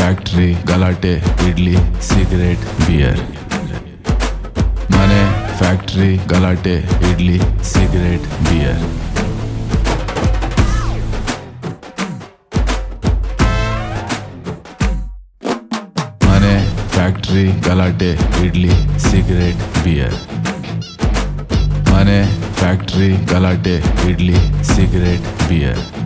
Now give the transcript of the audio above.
Factory ಗಲಾಟೆ idli cigarette beer. ಮನೆ factory ಗಲಾಟೆ ಇಡ್ಲಿ ಸಿಗರೇಟ್ ಬಿಯರ್. ಮನೆ ಫ್ಯಾಕ್ಟ್ರಿ ಗಲಾಟೆ ಇಡ್ಲಿ ಸಿಗರೇಟ್ ಬಿಯರ್. ಮನೆ ಫ್ಯಾಕ್ಟ್ರಿ ಗಲಾಟೆ ಇಡ್ಲಿ ಸಿಗರೇಟ್ ಬಿಯರ್.